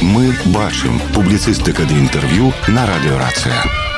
Мы бачым. Публіцыстыка ды інтэрв'ю на радыёрацыя.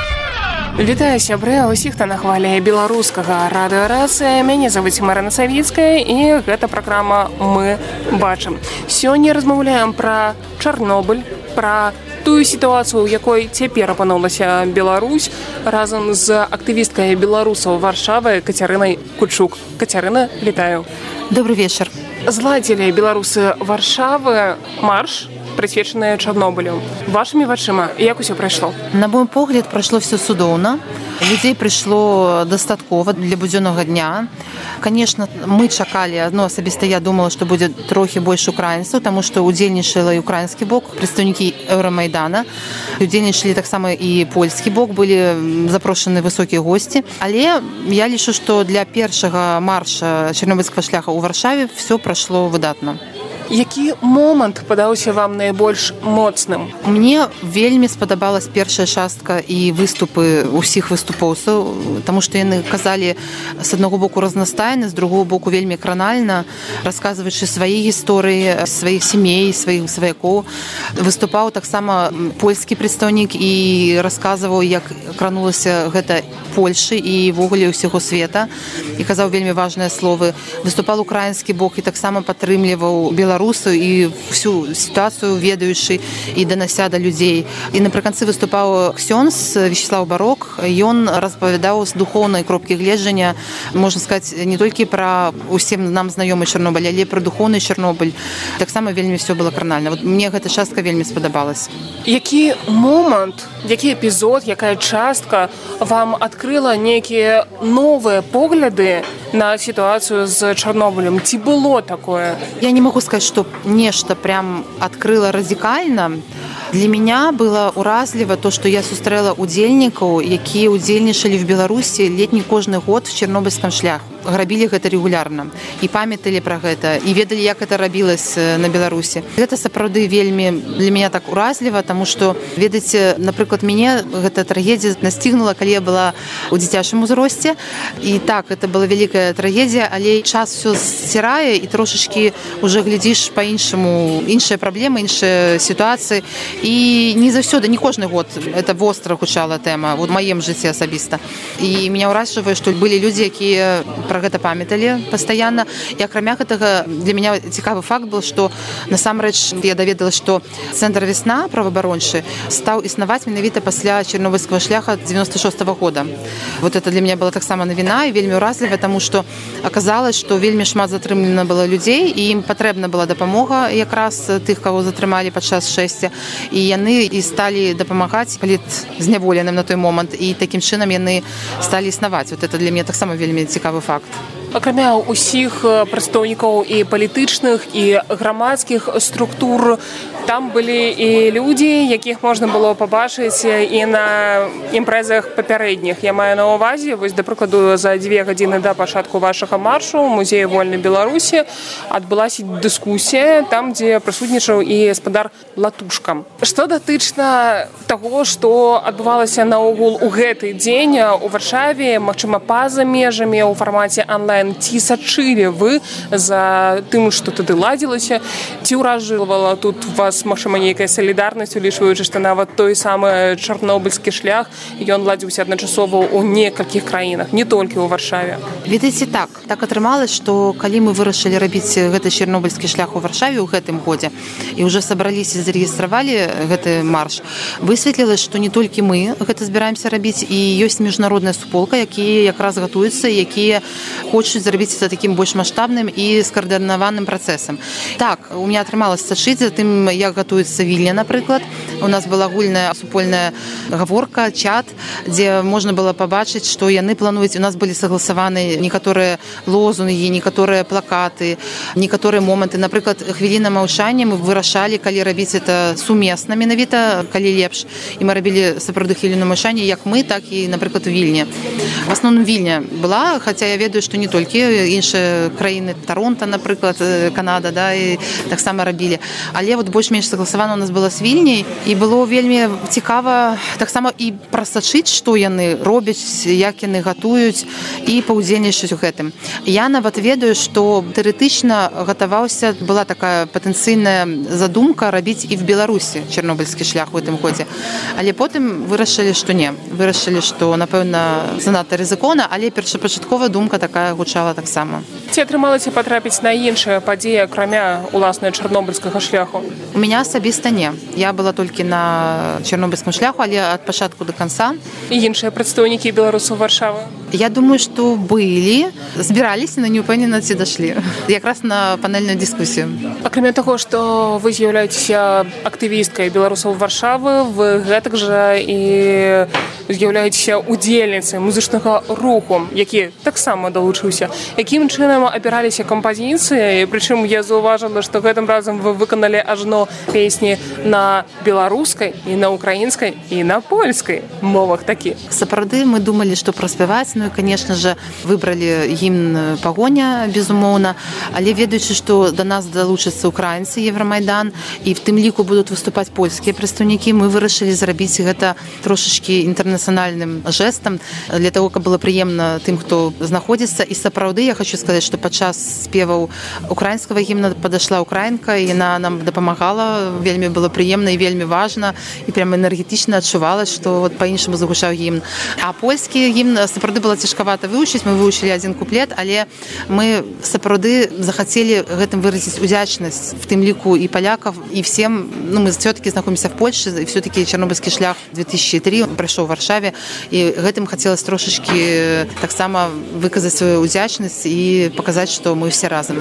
Вітаю, сябры, усіх, хто на хвалі беларускага радыёрацыя. Мяне завуць Марына Савіцкая, і гэта праграма «Мы бачым». Сёння размаўляем пра Чарнобыль, пра тую сітуацыю, у якой цяпер апынулася Беларусь, разам з актывісткай беларусаў Варшавы Кацярынай Кучук. Кацярына, вітаю. Добрый вечер. Зладзілі беларусы Варшавы марш, прысвечаныя Чарнобылю. Вашымі вачыма, як усё прайшло? На мой погляд, прайшло все судоўна. Людзей прыйшло дастаткова для будзённага дня. Конечно, мы чакалі, асабіста я думала, што будзе трохі больш украінцаў, таму што удзельнічала і украінскі бок, прадстаўнікі Еўрамайдана. Удзельнічалі таксама і польскі бок, былі запрошаны высокія госці. Але я лічу, што для першага марша чарнобыльскага шляха ў Варшаве все прайшло выдатна. Які момант падаўся вам найбольш моцным? Мне вельмі спадабалась першая частка і выступы ўсіх выступоўцаў, таму што яны казалі з аднаго боку разнастайна, з другого боку вельмі кранальна, расказваючы свае гісторыі, сваіх сямей, сваіх сваякоў. Выступаў таксама польскі прадстаўнік і расказваў, як кранулася гэта Польшы і ввогуле ўсяго света, і казаў вельмі важныя словы. Выступаў украінскі бок і таксама падтрымліваў беларусаў і всю сітуацыю ведаючы і данася да людзей. І напрыканцы выступаў ксёндз Вячеслав Барок. Ён распавядаў з духоўнай кропкі гледжання, можна сказаць, не толькі пра усім нам знаёмы Чарнобыль, але пра духоўны Чарнобыль. Таксама вельмі все было кранальна. Мне гэта частка вельмі спадабалась. Які момант, які эпізод, якая частка вам адкрыла нейкія новыя погляды на сітуацыю з Чарнобылем? Ці было такое? Я не могу сказать, что нешта прям открыла радикально. Для меня было уразліва то, што я сустрэла удзельнікаў, якія удзельнічалі в Беларусі летні кожны год в чарнобыльском шляху. Рабілі гэта регулярна і памяталі пра гэта, і ведалі, як гэта рабілась на Беларусі. Гэта сапраўды вельмі для мяне так уразліва, таму што, ведаеце, напрыклад, мяне гэта трагедія настигнула, калі я была ў дзіцячым узросце. І так, это была вялікая трагедія, але час все сцірае, і трошачкі уже глядзіш па-іншаму, іншыя праблемы, іншыя сітуацыі. І не заўсёды, не кожны год это востра гучала тэма у маім жыцці асабіста. І меня ўражвае, што былі людзі, якія пра гэта памяталі пастаянна. І акрамя гэтага для мяне цікавы факт быў, што насамрэч я даведалась, што цэнтр «Весна» праваабарончы стаў існаваць менавіта пасля чарнобыльскага шляха 96-го года. Вот это для меня была таксама навіна і вельмі ўразліва, таму што аказалось, што вельмі шмат затрымлена было людзей, і ім патрэбна была дапамога якраз тых, каго затрымалі падчас шэсця. І яны і сталі дапамагаць палітзняволеным на той момант, і такім чынам яны сталі існаваць. Вот это для мяне таксама вельмі цікавы факт. Акрамя ўсіх прадстаўнікоў і палітычных, і грамадскіх структур, там былі і людзі, якіх можна было пабачыць і на імпрэзах папярэдніх. Я маю на ўвазе, вось, да прыкладу, за 2 гадзіны да пачатку вашага маршу ў музеі вольнай Беларусі адбылася дыскусія, там, дзе прысутнічаў і гаспадар Латушка. Што датычна таго, што адбывалася наогул у гэты дзень у Варшаве, магчыма, па-за межамі ў фармаце онлайн, ці сачылі вы за тым, што тады ладзілася, ці ўражвала тут вас, магчыма, нейкая салідарнасць, улічваючы, што нават той самы чарнобыльскі шлях, ён ладзіўся адначасова ў некалькіх краінах, не толькі ў Варшаве. Ведаеце, так атрымалось, што калі мы вырашылі рабіць гэты чарнобыльскі шлях у Варшаве ў гэтым годзе і ўжо сабраліся, зарэгістравалі гэты марш, высветлілася, што не толькі мы гэта збіраемся рабіць, і ёсць міжнародная суполка, якія якраз гатуюцца, якія хочуць зрабіць это такім больш маштабным і скаардынаваным працэсам. Так, у меня атрымалось сачыць за тым, як гатуецца Вільня, напрыклад. У нас была агульная супольная гаворка, чат, дзе можна было пабачыць, што яны плануюць. У нас былі сагласаваны некаторыя лозунгі, некаторыя плакаты, некаторыя моманты. Напрыклад, хвіліна маўчання мы вырашалі, калі рабіць это сумесна менавіта, калі лепш. І мы рабілі сапраўды хвіліну маўчання як мы, так і, напрыклад, у Вільні. В асноўным Вільня была, хаця я ведаю, што не толькі толькі іншыя краіны, Торонто, напрыклад, Канада, да, і таксама рабілі. Але вот больш-менш согласавана у нас была з Вільняй, і было вельмі цікава таксама і прасачыць, што яны робяць, як яны гатуюць, і паўдзельнічаць у гэтым. Я нават ведаю, што тэоретычна гатаваўся, была такая патэнцыйная задумка рабіць і в Беларусі чарнобыльскі шлях у гэтым годзе. Але потым вырашылі, што не. Вырашылі, што, напэўна, занадта рызыкоўна, але першапачаткова думка такая гучала таксама. Ці атрымалася патрапіць на іншыя падзеі, акрамя уласна чарнобыльскага шляху? У мяне асабіста не. Я была толькі на чарнобыльскім шляху, але ад пачатку да канца. І іншыя прадстаўнікі беларусаў Варшавы? Я думаю, што былі, збіраліся, но не ўпэўнена, ці дашлі. Якраз на панельную дыскусію. Акрамя таго, што вы з'яўляецеся актывісткай беларусаў Варшавы, вы гэтак жа і з'яўляецеся удзельніцай музычнага руху, які таксама далучыўся. Якім чынам абіраліся кампазіцыі? Прычым я заўважыла, што гэтым разам вы выканалі ажно песні на беларускай і на украінскай і на польскай мовах такі. Сапраўды мы думалі, што праспяваць, ну і, конечно же, выбралі гімн «Пагоня», безумоўна, але ведаючы, што да нас далучацца украінцы Еврамайдан, і в тым ліку будуць выступаць польскія прадстаўнікі, мы вырашылі зрабіць гэта трошачкі інтэрнацыянальным жэстам, для того, каб было прыемна тым, хто знаходзіцца. І сапраўды я хочу сказаць, што падчас спеваў украінскага гімна падышла украінка, і яна нам дапамагала, вельмі было прыемна і вельмі важна, і прям энергетычна адчувалася, што вот па-іншаму загучаў гімн. А польскі гімн сапраўды было цяжкавата вывучыць, мы вывучылі адзін куплет, але мы сапраўды захацелі гэтым выразіць удзячнасць, в тым ліку і палякаў, і всем, ну, мы все-таки знаходзімся в Польше, і все-таки чарнобыльскі шлях 2003 прайшоў у Варшаве, і гэтым хацелася трошачкі таксама выказаць сваю удзячнасць і паказаць, што мы все разам.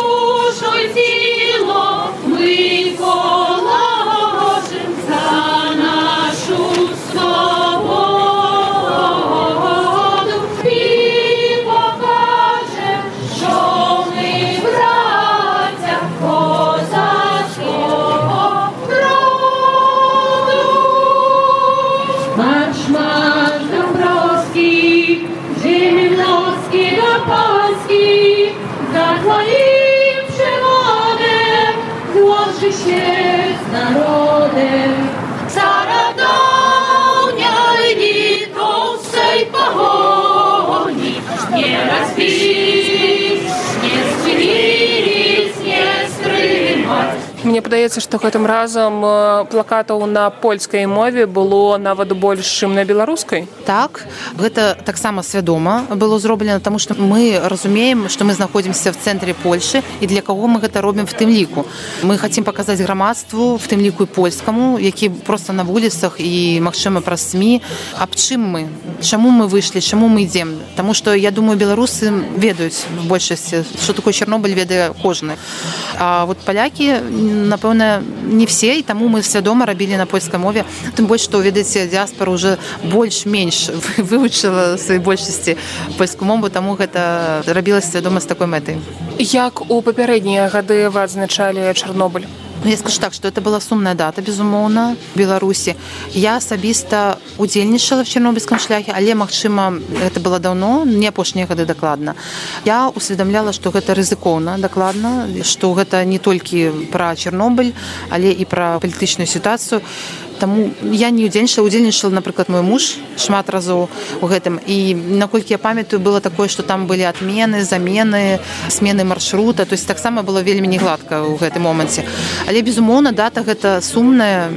Мне падаецца, што гэтым разам плакатаў на польскай мове было нават больш, чым на беларускай. Так, гэта таксама свядома было зроблена, таму што мы разумеем, што мы знаходзімся в цэнтры Польшы, і для каго мы гэта робім в тым ліку. Мы хацім паказаць грамадству, в тым ліку і польскаму, які проста на вуліцах і, магчыма, праз СМІ, аб чым мы, чаму мы выйшлі, чаму мы ідзем. Таму што, я думаю, беларусы ведаюць в большасці, што такое Чарнобыль, ведае кожны. А вот палякі, напэўна, не все, і таму мы свядома рабілі на польскай мове. Тым больш, што, ведаеце, дыаспара ўжо больш-менш вывучыла сваёй большасці польскую мову, таму гэта рабілася свядома з такой мэтай. Як у папярэднія гады вы адзначалі Чарнобыль? Я скажу так, што это была сумная дата, безумоўна, в Беларусі. Я асабіста удзельнічала в чарнобыльскім шляхе, але, магчыма, гэта было даўно, не апошнія гады дакладна. Я усведамляла, што гэта рызыкоўна дакладна, што гэта не толькі пра Чарнобыль, але і пра палітычную сітуацыю. Таму я не удзельнічала, напрыклад, мой муж шмат разоў у гэтым. І, наколькі я памятаю, было такое, што там былі адмены, замены, смены маршрута. То есть таксама было вельмі негладка ў гэтым моманце. Але, безумоўна, дата гэта сумная,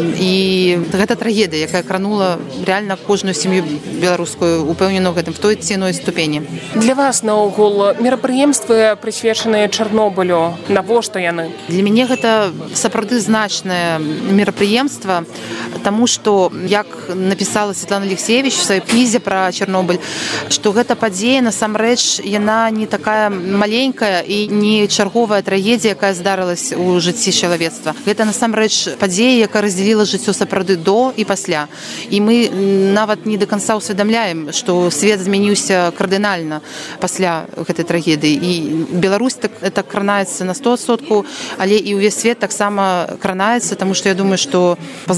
і гэта трагедыя, якая кранула реально кожную сям'ю беларускую, упэўненую ў гэтым, в той ці іной ступені. Для вас, наогул, мерапрыемствы, прысвечаныя Чарнобылю, навошта яны? Для мяне гэта сапраўды значнае мерапрыемства, таму што, як напісала Светлана Алексеевич в сваёй кнізе пра Чарнобыль, што гэта падзея, насамрэч, яна не такая маленькая і не чарговая трагедія, якая здарылася ў жыцці чалавецтва. Гэта, насамрэч, падзея, якая раздзяліла жыццё сапраўды до і пасля. І мы нават не да канца ўсведамляем, што свет змяніўся кардынальна пасля гэтай трагедыі. І Беларусь так кранаецца на 100%, але і ўвесь свет таксама кранаецца, таму што я думаю, што па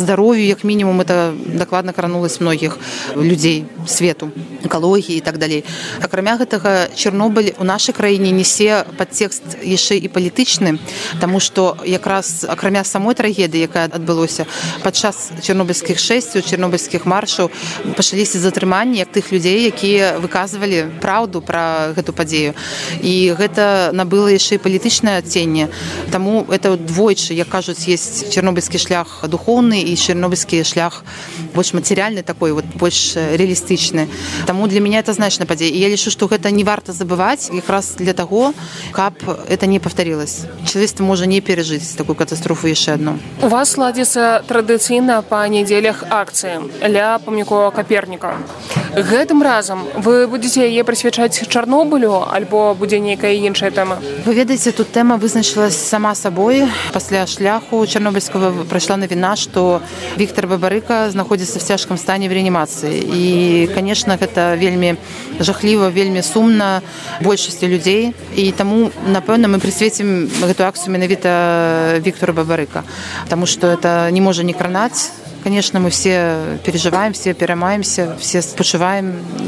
здароўю, як мінімум, это дакладна кранулась многіх людзей свету, экалогіі і так далей. Акрамя гэтага, Чарнобыль у нашай краіне несе падтэкст яшчэ і палітычны, таму што якраз акрамя самой трагедыі, якая адбылося, падчас чарнобыльскіх шэсцяў, чарнобыльскіх маршаў пачаліся затрыманні тых людзей, якія выказвалі праўду пра гэту падзею. І гэта набыла яшчэ і палітычнае адценне. Таму это двойчы, як кажуць, есть чарнобыльскі шлях духоўны і чарнобыльскі шлях больш матэрыяльны такой, вот, больш реалістычны. Таму для меня это значная падзея. І я лічу, што гэта не варта забываць якраз для таго, каб это не повторилось. Чалавецтва можа не перажыць такую катастрофу яшчэ адну. У вас ладзіцца традыцыйна па нядзелях акцыі ля помніку Каперніка. Гэтым разам вы будзеце яе прысвячаць Чарнобылю альбо будзе нейкая іншая тэма? Вы ведаеце, тут тэма вызначылась сама сабой. Пасля шляху чарнобыльскага прайшла навіна, што Віктор Бабарыка знаходзіцца в цяжкім стане в рэанімацыі. І, конечно, гэта вельмі жахліва, вельмі сумна большасці людзей. І таму, напэўна, мы прысвецім гэту акцыю менавіта Віктору Бабарыка. Таму што это не можа не кранаць. Конечно, мы все переживаем, все пераймаемся, все спачуваем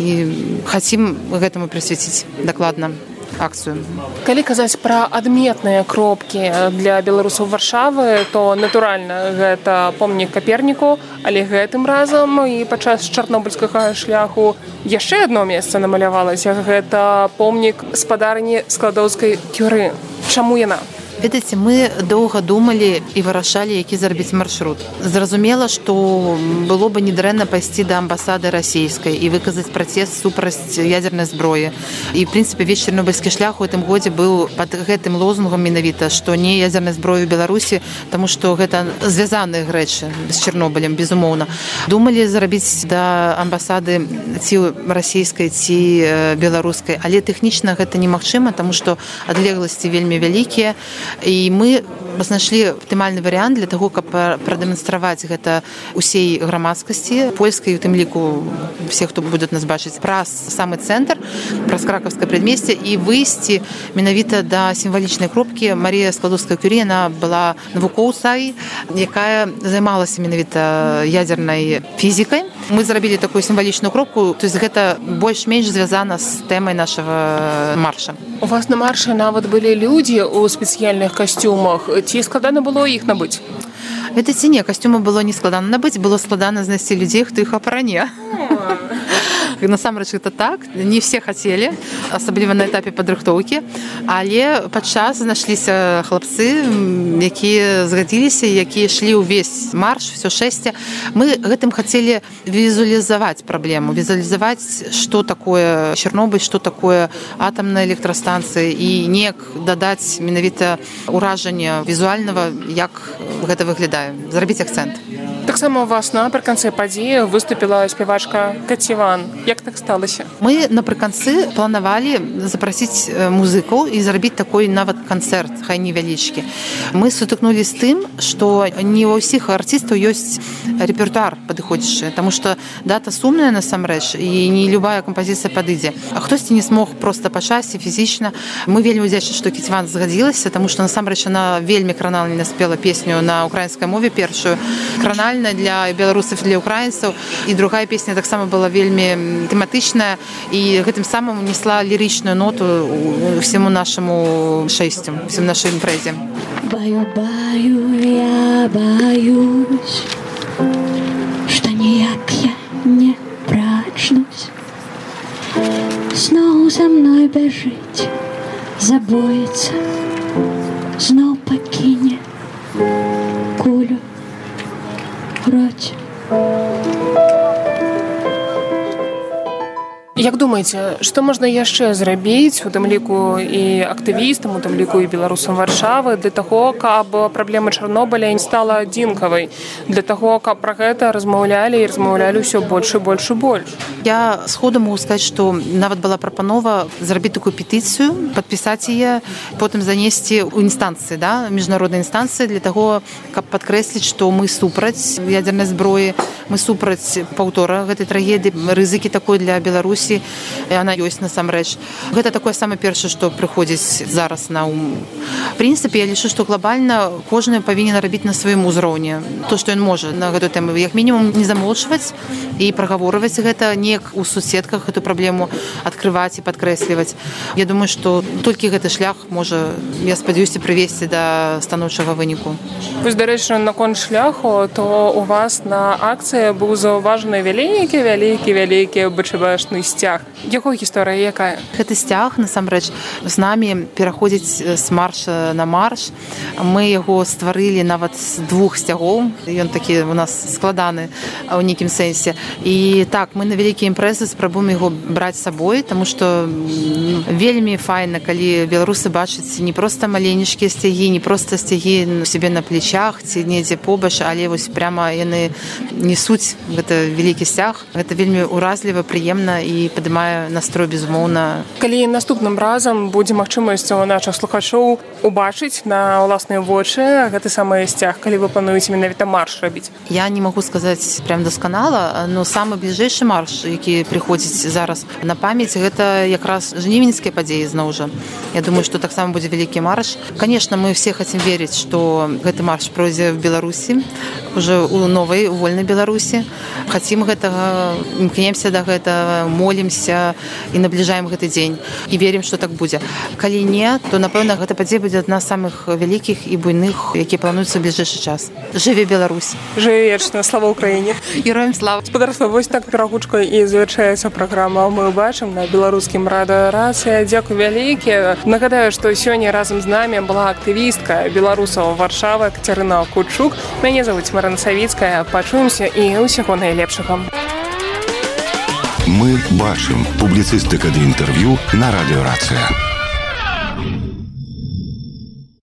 і хацім гэтаму прысвяціць дакладна акцыю. Калі казаць пра адметныя кропкі для беларусаў Варшавы, то натуральна гэта помнік Каперніку, але гэтым разам і падчас чарнобыльскага шляху яшчэ адно месца намалявалася. Гэта помнік спадарні складоўскай кюры. Чаму яна? Ведаеце, мы доўга думалі і вырашалі, які зрабіць маршрут. Зразумела, што было бы недрэнна пайсці да амбасады расійскай і выказаць пратэст супраць ядзернай зброі. І, в прынцыпе, весь чарнобыльскі шлях у гэтым годзе быў пад гэтым лозунгам менавіта, што не ядзернай зброі ў Беларусі, таму што гэта звязаныя рэчы з Чарнобылем, безумоўна. Думалі зрабіць да амбасады ці расійскай, ці беларускай, але тэхнічна гэта немагчыма, таму што адлегласці вельмі вялікія. І мы знайшлі аптымальны варыянт для таго, каб прадэманстраваць гэта усей грамадскасці польскай, у тым ліку все, хто будуць нас бачыць, праз самы цэнтр, праз кракаўскае прадмесце і выйсці менавіта да сімвалічнай кропкі. Марія Складоўская-Кюрі, яна была навукоўцай, якая займалася менавіта ядзернай фізікай. Мы зрабілі такую сімвалічную кропку, то есть гэта больш-менш звязана з тэмай нашага марша. У вас на марше нават былі людзі ў спецыяльных касцюмах. Ці складана было іх набыць? Ведаеце, не, касцюмы было не складана набыць, было складана знайсці людзей, хто іх апране. Насамрэч гэта так, не все хацелі, асабліва на этапе падрыхтоўкі, але падчас знайшліся хлапцы, якія згадзіліся, якія ішлі ўвесь марш, всё шэсце. Мы гэтым хацелі візуалізаваць праблему, візуалізаваць, што такое Чарнобыль, што такое атамная электрастанцыя і неяк дадаць менавіта ўражанне візуальнага, як гэта выглядае, зрабіць акцэнт. Таксама у вас напрыканцы падзеі выступіла спявачка Каціван. Як так сталася? Мы напрыканцы планавалі запрасіць музыкаў і зрабіць такой нават канцэрт, хай невялічкі. Мы сутыкнулі з тым, што не ва ўсіх артыстаў ёсць рэпертуар падыходзячы, таму што дата сумная насамрэч і не любая кампазіцыя падыдзе. А хтосьці не смог проста па часе, фізічна. Мы вельмі ўдзячны, што Каціван згадзілася, таму што насамрэч яна вельмі кранальна спела песню на украінскай мове, першую кранальна для беларусаў, для украінцаў, і другая песня таксама была вельмі тэматычная і гэтым самым несла лірычную ноту всему нашаму шэсцю, всему нашай імпрэзе. Я боюсь, што ніяк я не прачнусь. Зноў за мной бяжыць, забоіцца, зноў пакіне кулю роць. Як думаеце, што можна яшчэ зрабіць, у тым ліку і актывістам, у тым ліку і беларусам Варшавы, для таго, каб праблема Чарнобыля не стала адзінкавай, для таго, каб пра гэта размаўлялі і размаўлялі ўсё больш і больш і больш? Я сходу могу сказаць, што нават была прапанова зрабіць такую петыцыю, падпісаць яе, потым занесці ў інстанцыі, да, міжнароднай інстанцыі, для таго, каб падкрэсліць, што мы супраць ядзернай зброі, Мы супраць паўтора гэтай трагедыі, рызыкі такой для Беларусі, яна ёсць насамрэч. Гэта такое самае першае, што прыходзіць зараз на ум. В прынцыпе, я лічу, што глобальна кожны павінен рабіць на сваім узроўні то, што ён можа на гэту тэму, як мінімум не замолчваць і прагаворваць гэта, неяк у суседках эту праблему адкрываць і падкрэсліваць. Я думаю, што толькі гэты шлях можа, я спадзяюся, прывесці да станоўчага выніку. Вось, дарэчы, наконт шляху, то у вас на акцыі быў заўважаны вялікі БЧБшны сцяг. Яго гісторыя якая? Гэты сцяг, насамрэч, з намі пераходзіць з марша на марш. Мы яго стварылі нават з 2 сцягоў. Ён такі у нас складаны ў нейкім сэнсе. І так, мы на вялікія імпрэзы спрабуем яго браць з сабой, таму што вельмі файна, калі беларусы бачаць не проста маленечкія сцягі, не проста сцягі сябе на плечах ці недзе побач, але вось пряма яны несуць гэта вялікі сцяг. Гэта вельмі уразліва, прыемна і падымае настрой, безумоўна. Калі наступным разам будзе магчымасць у нашых слухачоў убачыць на ўласныя вочы гэты самы сцяг, калі вы плануеце менавіта марш рабіць? Я не магу сказаць прям дасканала, но самы бліжэйшы марш, які прыходзіць зараз на памяць, гэта якраз жнівеньскія падзеі зноў жа. Я думаю, што таксама будзе вялікі марш. Конечно, мы все хацім верыць, што гэты марш пройдзе в Беларусі, уже у новай, у вольнай Беларусі. Хацім гэтага, імкнемся да гэтага, молімся і набліжаем гэты дзень. І верым, што так будзе. Калі не, то, напэўна, гэта падзея будзе адна з самых вялікіх і буйных, якія плануюцца ў бліжэйшы час. Жыве Беларусь! Жыве вечна! Слава Украіне! Героям слава! Спадарства, вось так перагучка і завяршаецца праграма «Мы бачым» на беларускім радыё «Рацыя». Дзякуй вялікі. Нагадаю, што сёння разам з намі была актывістка беларусаў Варшавы Кацярына Кучук. Мяне завуць Марына Савіцкая. Пачуемся і ўсяго найлепшага. Мы бачым. Публіцыстыка ды інтэрв'ю на радыё «Рацыя».